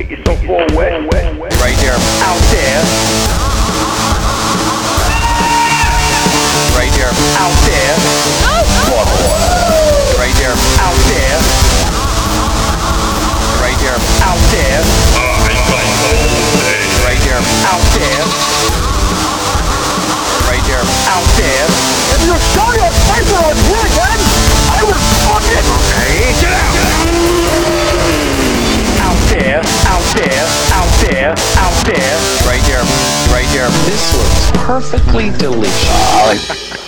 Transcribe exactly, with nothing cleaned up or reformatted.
Get yourself all wet. Right there. Out there. Right there. Out there. Right there. Out there. Right there. Out there. Right there. Out there. Right there. Out there. If you show your paper on here again, I will fucking... Okay, get out! Out there, out there, out there, out there. Right there. Right there. This looks perfectly delicious.